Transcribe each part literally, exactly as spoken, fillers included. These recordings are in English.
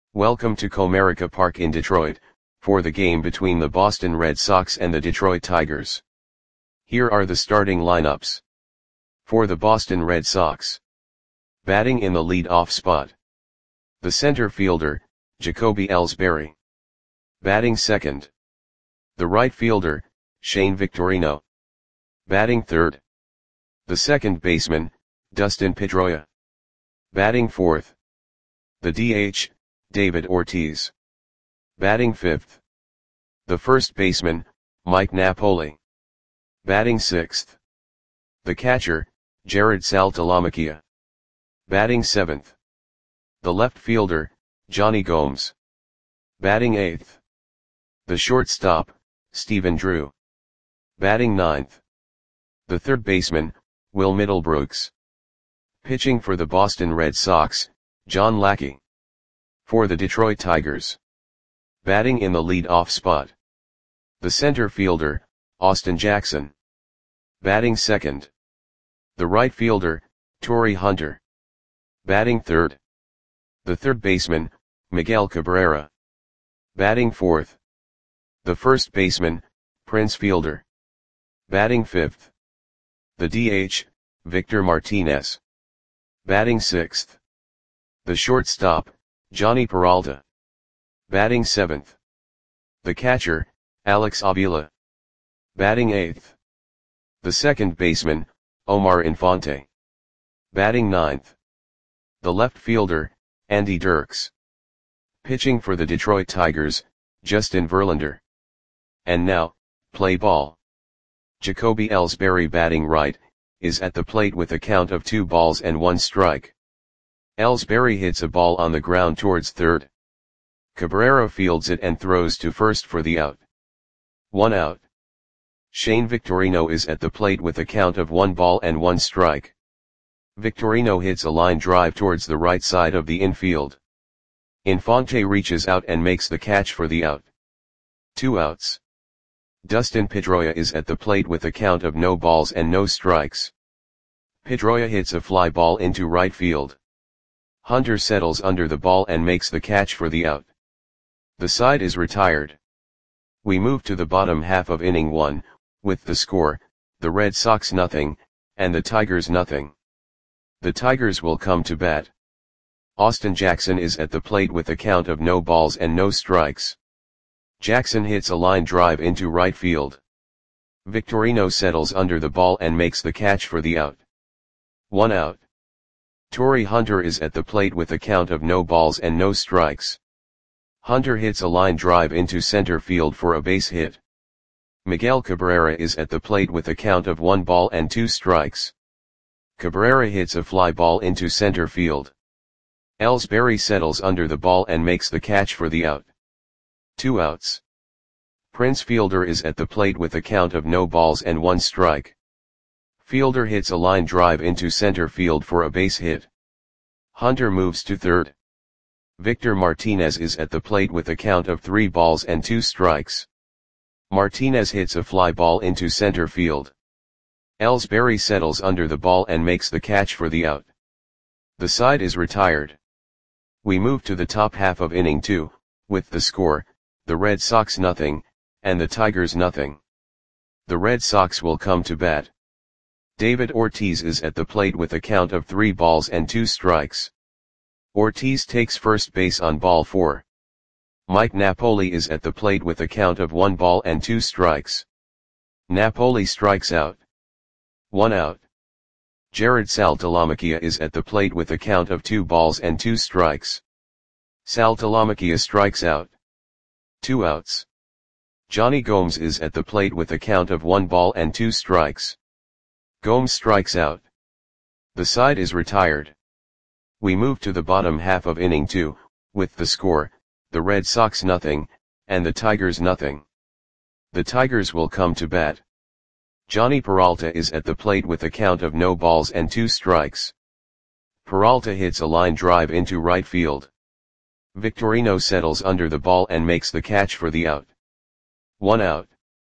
Welcome to Comerica Park in Detroit, for the game between the Boston Red Sox and the Detroit Tigers. Here are the starting lineups. For the Boston Red Sox. Batting in the lead-off spot. The center fielder, Jacoby Ellsbury. Batting second. The right fielder, Shane Victorino. Batting third. The second baseman, Dustin Pedroia. Batting fourth. The D H, David Ortiz. Batting fifth. The first baseman, Mike Napoli. Batting sixth. The catcher, Jared Saltalamacchia. Batting seventh. The left fielder, Johnny Gomes. Batting eighth. The shortstop, Stephen Drew. Batting ninth. The third baseman, Will Middlebrooks. Pitching for the Boston Red Sox, John Lackey. For the Detroit Tigers. Batting in the lead-off spot. The center fielder, Austin Jackson. Batting second. The right fielder, Torii Hunter. Batting third. The third baseman, Miguel Cabrera. Batting fourth. The first baseman, Prince Fielder. Batting fifth. The D H, Victor Martinez. Batting sixth. The shortstop, Johnny Peralta. Batting seventh. The catcher, Alex Avila. Batting eighth. The second baseman, Omar Infante. Batting ninth. The left fielder, Andy Dirks. Pitching for the Detroit Tigers, Justin Verlander. And now, play ball. Jacoby Ellsbury batting right, is at the plate with a count of two balls and one strike. Ellsbury hits a ball on the ground towards third. Cabrera fields it and throws to first for the out. One out. Shane Victorino is at the plate with a count of one ball and one strike. Victorino hits a line drive towards the right side of the infield. Infante reaches out and makes the catch for the out. Two outs. Dustin Pedroia is at the plate with a count of no balls and no strikes. Pedroia hits a fly ball into right field. Hunter settles under the ball and makes the catch for the out. The side is retired. We move to the bottom half of inning one, with the score, the Red Sox nothing, and the Tigers nothing. The Tigers will come to bat. Austin Jackson is at the plate with a count of no balls and no strikes. Jackson hits a line drive into right field. Victorino settles under the ball and makes the catch for the out. One out. Torii Hunter is at the plate with a count of no balls and no strikes. Hunter hits a line drive into center field for a base hit. Miguel Cabrera is at the plate with a count of one ball and two strikes. Cabrera hits a fly ball into center field. Ellsbury settles under the ball and makes the catch for the out. Two outs. Prince Fielder is at the plate with a count of no balls and one strike. Fielder hits a line drive into center field for a base hit. Hunter moves to third. Victor Martinez is at the plate with a count of three balls and two strikes. Martinez hits a fly ball into center field. Ellsbury settles under the ball and makes the catch for the out. The side is retired. We move to the top half of inning two, with the score, the Red Sox nothing, and the Tigers nothing. The Red Sox will come to bat. David Ortiz is at the plate with a count of three balls and two strikes. Ortiz takes first base on ball four. Mike Napoli is at the plate with a count of one ball and two strikes. Napoli strikes out. One out. Jared Saltalamacchia is at the plate with a count of two balls and two strikes. Saltalamacchia strikes out. Two outs. Johnny Gomes is at the plate with a count of one ball and two strikes. Gomes strikes out. The side is retired. We move to the bottom half of inning two, with the score, the Red Sox nothing, and the Tigers nothing. The Tigers will come to bat. Johnny Peralta is at the plate with a count of no balls and two strikes. Peralta hits a line drive into right field. Victorino settles under the ball and makes the catch for the out. One out.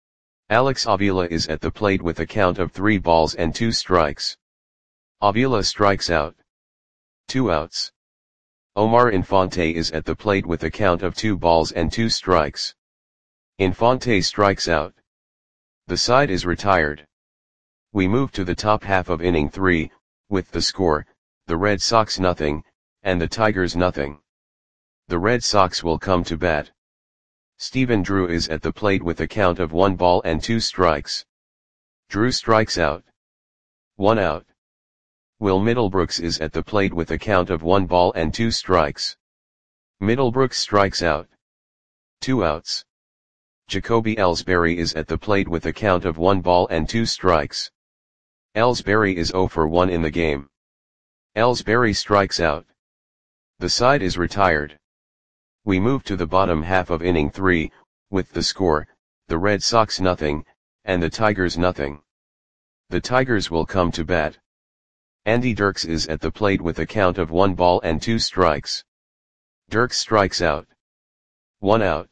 Alex Avila is at the plate with a count of three balls and two strikes. Avila strikes out. Two outs. Omar Infante is at the plate with a count of two balls and two strikes. Infante strikes out. The side is retired. We move to the top half of inning three, with the score, the Red Sox nothing, and the Tigers nothing. The Red Sox will come to bat. Stephen Drew is at the plate with a count of one ball and two strikes. Drew strikes out. One out. Will Middlebrooks is at the plate with a count of one ball and two strikes. Middlebrooks strikes out. Two outs. Jacoby Ellsbury is at the plate with a count of one ball and two strikes. Ellsbury is zero for one in the game. Ellsbury strikes out. The side is retired. We move to the bottom half of inning three, with the score, the Red Sox nothing, and the Tigers nothing. The Tigers will come to bat. Andy Dirks is at the plate with a count of one ball and two strikes. Dirks strikes out. One out.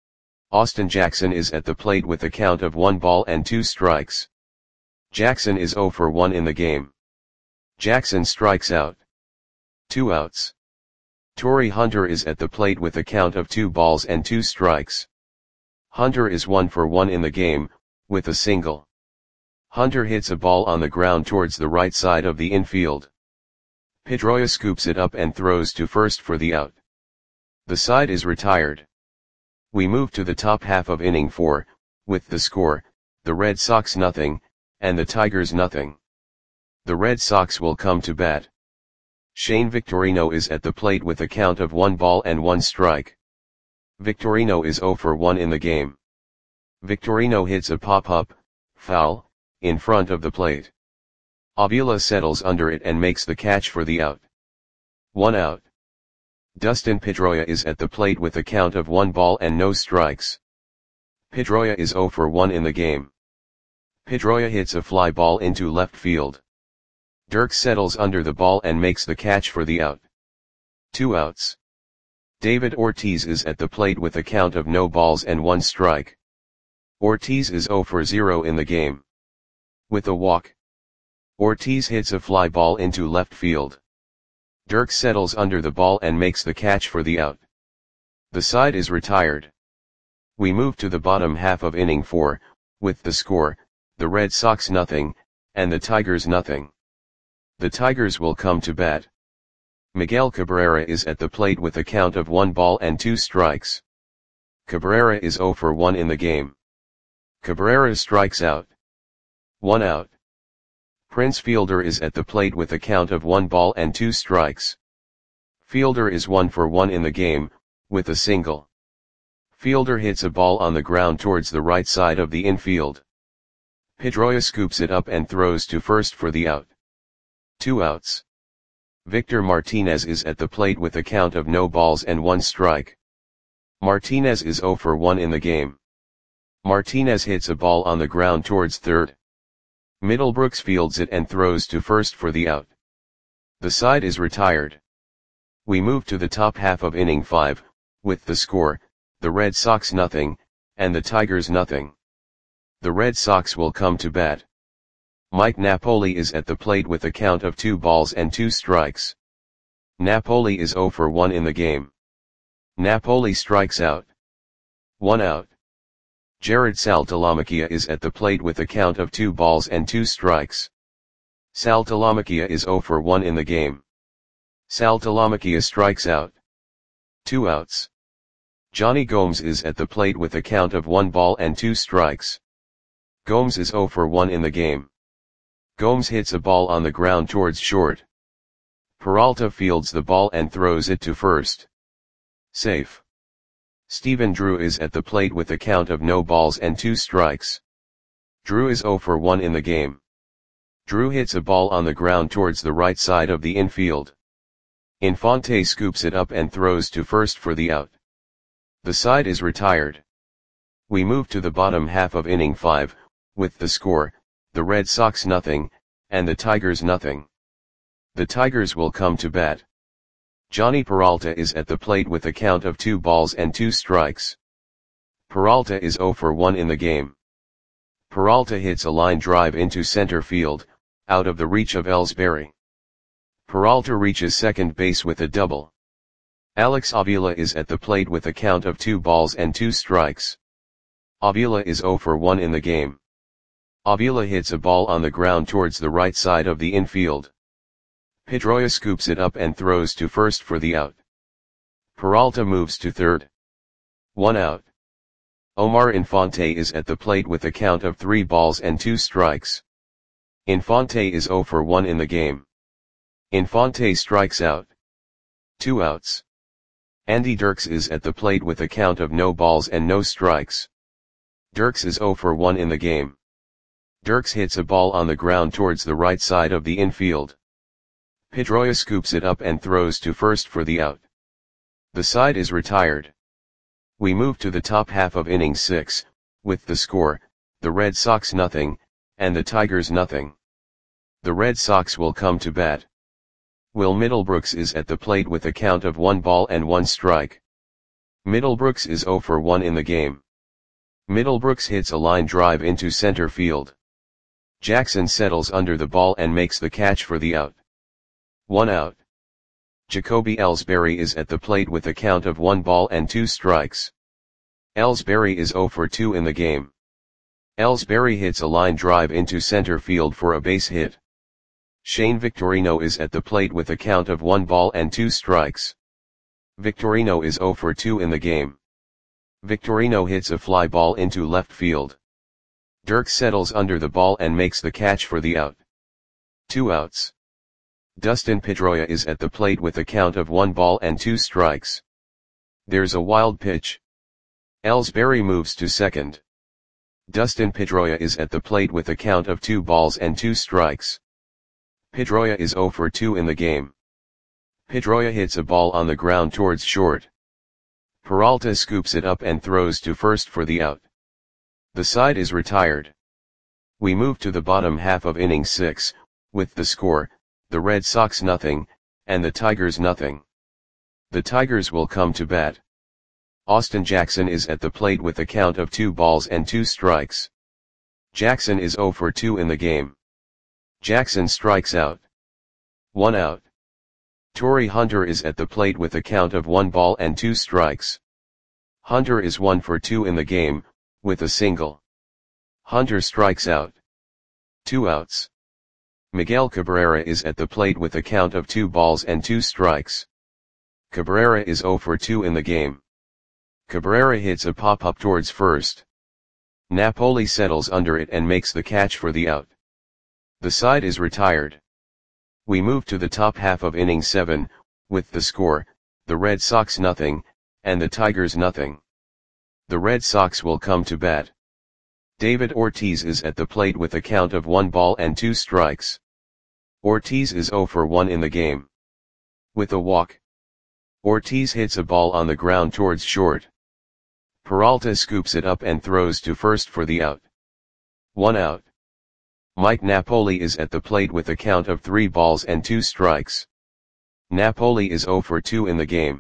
Austin Jackson is at the plate with a count of one ball and two strikes. Jackson is zero for one in the game. Jackson strikes out. Two outs. Torrey Hunter is at the plate with a count of two balls and two strikes. Hunter is one for one in the game, with a single. Hunter hits a ball on the ground towards the right side of the infield. Pedroia scoops it up and throws to first for the out. The side is retired. We move to the top half of inning four, with the score, the Red Sox nothing, and the Tigers nothing. The Red Sox will come to bat. Shane Victorino is at the plate with a count of one ball and one strike. Victorino is zero for one in the game. Victorino hits a pop-up, foul, in front of the plate. Avila settles under it and makes the catch for the out. One out. Dustin Pedroia is at the plate with a count of one ball and no strikes. Pedroia is zero for one in the game. Pedroia hits a fly ball into left field. Dirks settles under the ball and makes the catch for the out. Two outs. David Ortiz is at the plate with a count of no balls and one strike. Ortiz is zero for zero in the game. With a walk, Ortiz hits a fly ball into left field. Dirks settles under the ball and makes the catch for the out. The side is retired. We move to the bottom half of inning four, with the score, the Red Sox nothing, and the Tigers nothing. The Tigers will come to bat. Miguel Cabrera is at the plate with a count of one ball and two strikes. Cabrera is zero for one in the game. Cabrera strikes out. One out. Prince Fielder is at the plate with a count of one ball and two strikes. Fielder is one for one in the game, with a single. Fielder hits a ball on the ground towards the right side of the infield. Pedroia scoops it up and throws to first for the out. Two outs. Victor Martinez is at the plate with a count of no balls and one strike. Martinez is zero for one in the game. Martinez hits a ball on the ground towards third. Middlebrooks fields it and throws to first for the out. The side is retired. We move to the top half of inning five, with the score, the Red Sox nothing, and the Tigers nothing. The Red Sox will come to bat. Mike Napoli is at the plate with a count of two balls and two strikes. Napoli is zero for one in the game. Napoli strikes out. One out. Jared Saltalamacchia is at the plate with a count of two balls and two strikes. Saltalamacchia is zero for one in the game. Saltalamacchia strikes out. Two outs. Johnny Gomes is at the plate with a count of one ball and two strikes. Gomes is zero for one in the game. Gomes hits a ball on the ground towards short. Peralta fields the ball and throws it to first. Safe. Stephen Drew is at the plate with a count of no balls and two strikes. Drew is zero for one in the game. Drew hits a ball on the ground towards the right side of the infield. Infante scoops it up and throws to first for the out. The side is retired. We move to the bottom half of inning five, with the score, the Red Sox nothing, and the Tigers nothing. The Tigers will come to bat. Johnny Peralta is at the plate with a count of two balls and two strikes. Peralta is zero for one in the game. Peralta hits a line drive into center field, out of the reach of Ellsbury. Peralta reaches second base with a double. Alex Avila is at the plate with a count of two balls and two strikes. Avila is zero for one in the game. Avila hits a ball on the ground towards the right side of the infield. Pedroia scoops it up and throws to first for the out. Peralta moves to third. One out. Omar Infante is at the plate with a count of three balls and two strikes. Infante is zero for one in the game. Infante strikes out. Two outs. Andy Dirks is at the plate with a count of no balls and no strikes. Dirks is zero for one in the game. Dirks hits a ball on the ground towards the right side of the infield. Pedroia scoops it up and throws to first for the out. The side is retired. We move to the top half of inning six, with the score, the Red Sox nothing, and the Tigers nothing. The Red Sox will come to bat. Will Middlebrooks is at the plate with a count of one ball and one strike. Middlebrooks is zero for one in the game. Middlebrooks hits a line drive into center field. Jackson settles under the ball and makes the catch for the out. One out. Jacoby Ellsbury is at the plate with a count of one ball and two strikes. Ellsbury is zero for two in the game. Ellsbury hits a line drive into center field for a base hit. Shane Victorino is at the plate with a count of one ball and two strikes. Victorino is zero for two in the game. Victorino hits a fly ball into left field. Dirks settles under the ball and makes the catch for the out. Two outs. Dustin Pedroia is at the plate with a count of one ball and two strikes. There's a wild pitch. Ellsbury moves to second. Dustin Pedroia is at the plate with a count of two balls and two strikes. Pedroia is zero for two in the game. Pedroia hits a ball on the ground towards short. Peralta scoops it up and throws to first for the out. The side is retired. We move to the bottom half of inning six, with the score, the Red Sox nothing, and the Tigers nothing. The Tigers will come to bat. Austin Jackson is at the plate with a count of two balls and two strikes. Jackson is zero for two in the game. Jackson strikes out. One out. Torrey Hunter is at the plate with a count of one ball and two strikes. Hunter is one for two in the game, with a single. Hunter strikes out. Two outs. Miguel Cabrera is at the plate with a count of two balls and two strikes. Cabrera is zero for two in the game. Cabrera hits a pop-up towards first. Napoli settles under it and makes the catch for the out. The side is retired. We move to the top half of inning seven, with the score, the Red Sox nothing, and the Tigers nothing. The Red Sox will come to bat. David Ortiz is at the plate with a count of one ball and two strikes. Ortiz is zero for one in the game. With a walk. Ortiz hits a ball on the ground towards short. Peralta scoops it up and throws to first for the out. One out. Mike Napoli is at the plate with a count of three balls and two strikes. Napoli is zero for two in the game.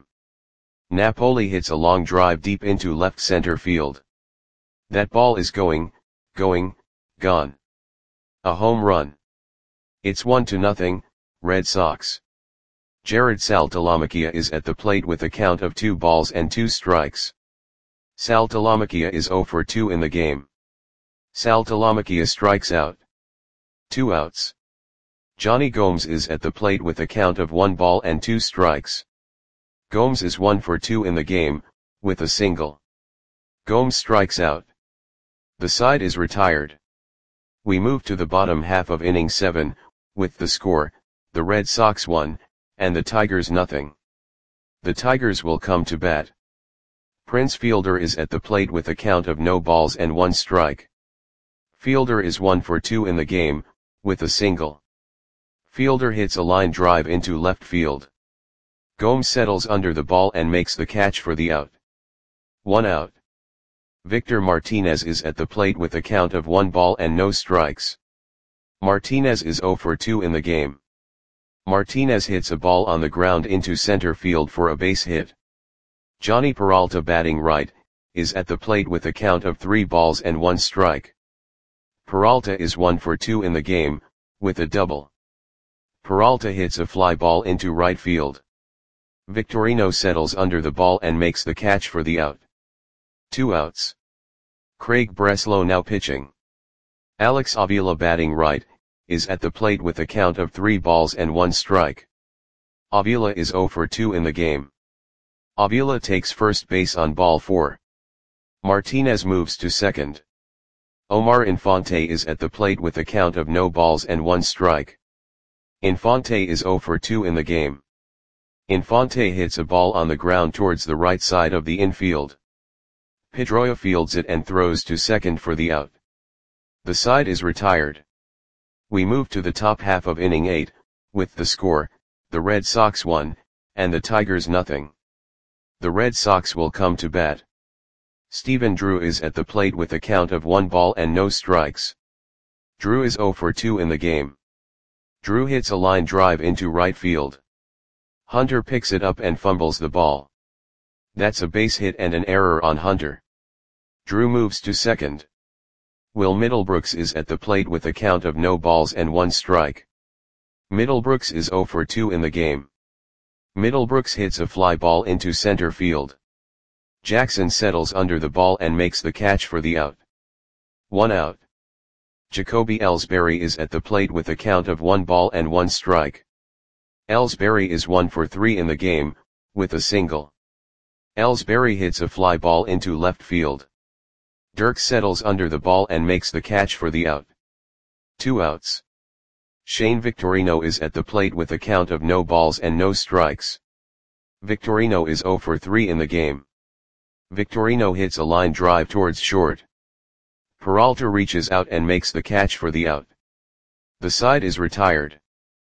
Napoli hits a long drive deep into left center field. That ball is going, going, gone. A home run. It's one to nothing, Red Sox. Jared Saltalamacchia is at the plate with a count of two balls and two strikes. Saltalamacchia is zero for two in the game. Saltalamacchia strikes out. Two outs. Johnny Gomes is at the plate with a count of one ball and two strikes. Gomes is one for two in the game, with a single. Gomes strikes out. The side is retired. We move to the bottom half of inning seven, with the score, the Red Sox one, and the Tigers nothing. The Tigers will come to bat. Prince Fielder is at the plate with a count of no balls and one strike. Fielder is one for two in the game, with a single. Fielder hits a line drive into left field. Gomes settles under the ball and makes the catch for the out. One out. Victor Martinez is at the plate with a count of one ball and no strikes. Martinez is zero for two in the game. Martinez hits a ball on the ground into center field for a base hit. Johnny Peralta, batting right, is at the plate with a count of three balls and one strike. Peralta is one for two in the game, with a double. Peralta hits a fly ball into right field. Victorino settles under the ball and makes the catch for the out. Two outs. Craig Breslow now pitching. Alex Avila batting right, is at the plate with a count of three balls and one strike. Avila is oh for two in the game. Avila takes first base on ball four. Martinez moves to second. Omar Infante is at the plate with a count of no balls and one strike. Infante is oh for two in the game. Infante hits a ball on the ground towards the right side of the infield. Pedroia fields it and throws to second for the out. The side is retired. We move to the top half of inning eight, with the score, the Red Sox one, and the Tigers nothing. The Red Sox will come to bat. Stephen Drew is at the plate with a count of one ball and no strikes. Drew is oh for two in the game. Drew hits a line drive into right field. Hunter picks it up and fumbles the ball. That's a base hit and an error on Hunter. Drew moves to second. Will Middlebrooks is at the plate with a count of no balls and one strike. Middlebrooks is oh for two in the game. Middlebrooks hits a fly ball into center field. Jackson settles under the ball and makes the catch for the out. One out. Jacoby Ellsbury is at the plate with a count of one ball and one strike. Ellsbury is one for three in the game, with a single. Ellsbury hits a fly ball into left field. Dirk settles under the ball and makes the catch for the out. Two outs. Shane Victorino is at the plate with a count of no balls and no strikes. Victorino is oh for three in the game. Victorino hits a line drive towards short. Peralta reaches out and makes the catch for the out. The side is retired.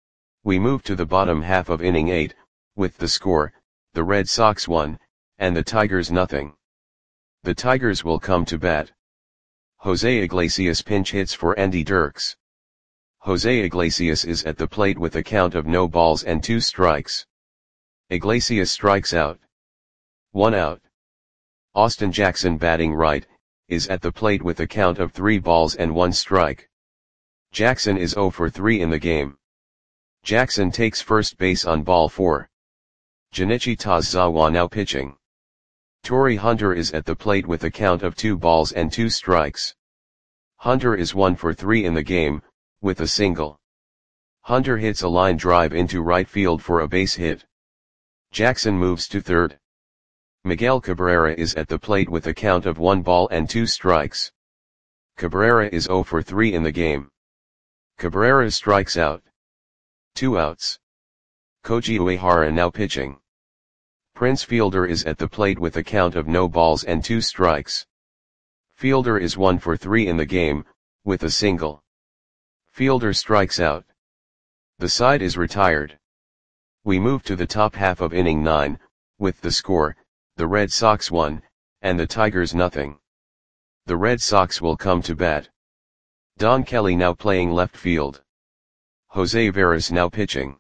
We move to the bottom half of inning eight, with the score, the Red Sox one, and the Tigers nothing. The Tigers will come to bat. Jose Iglesias pinch hits for Andy Dirks. Jose Iglesias is at the plate with a count of no balls and two strikes. Iglesias strikes out. One out. Austin Jackson batting right, is at the plate with a count of three balls and one strike. Jackson is oh for three in the game. Jackson takes first base on ball four. Junichi Tazawa now pitching. Torrey Hunter is at the plate with a count of two balls and two strikes. Hunter is one for three in the game, with a single. Hunter hits a line drive into right field for a base hit. Jackson moves to third. Miguel Cabrera is at the plate with a count of one ball and two strikes. Cabrera is oh for three in the game. Cabrera strikes out. Two outs. Koji Uehara now pitching. Prince Fielder is at the plate with a count of no balls and two strikes. Fielder is one for three in the game, with a single. Fielder strikes out. The side is retired. We move to the top half of inning nine, with the score, the Red Sox one, and the Tigers nothing. The Red Sox will come to bat. Don Kelly now playing left field. Jose Veras now pitching.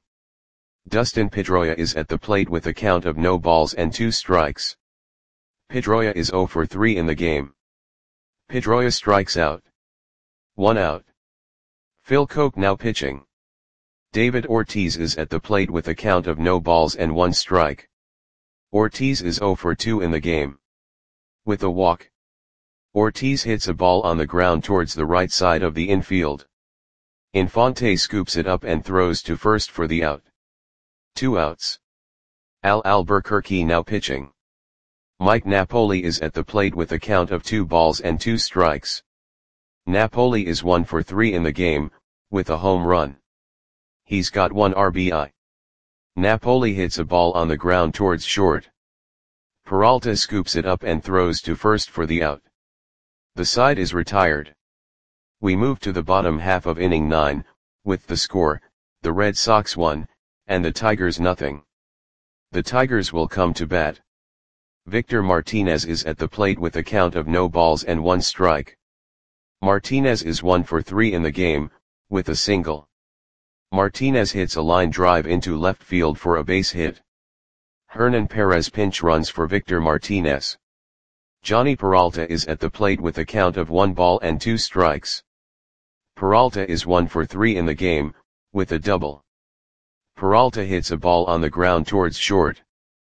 Dustin Pedroia is at the plate with a count of no balls and two strikes. Pedroia is oh for three in the game. Pedroia strikes out. One out. Phil Koch now pitching. David Ortiz is at the plate with a count of no balls and one strike. Ortiz is oh for two in the game. With a walk. Ortiz hits a ball on the ground towards the right side of the infield. Infante scoops it up and throws to first for the out. Two outs. Al Albuquerque now pitching. Mike Napoli is at the plate with a count of two balls and two strikes. Napoli is one for three in the game, with a home run. He's got one R B I. Napoli hits a ball on the ground towards short. Peralta scoops it up and throws to first for the out. The side is retired. We move to the bottom half of inning nine, with the score, the Red Sox one, and the Tigers nothing. The Tigers will come to bat. Victor Martinez is at the plate with a count of no balls and one strike. Martinez is one for three in the game, with a single. Martinez hits a line drive into left field for a base hit. Hernan Perez pinch runs for Victor Martinez. Johnny Peralta is at the plate with a count of one ball and two strikes. Peralta is one for three in the game, with a double. Peralta hits a ball on the ground towards short.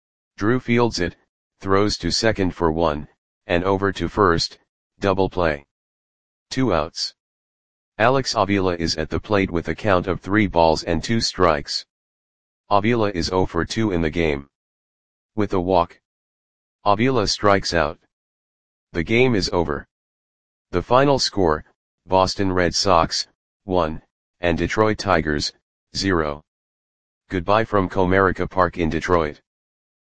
Drew fields it, throws to second for one, and over to first, double play. Two outs. Alex Avila is at the plate with a count of three balls and two strikes. Avila is zero for two in the game. With a walk, Avila strikes out. The game is over. The final score, Boston Red Sox, one, and Detroit Tigers, zero. Goodbye from Comerica Park in Detroit.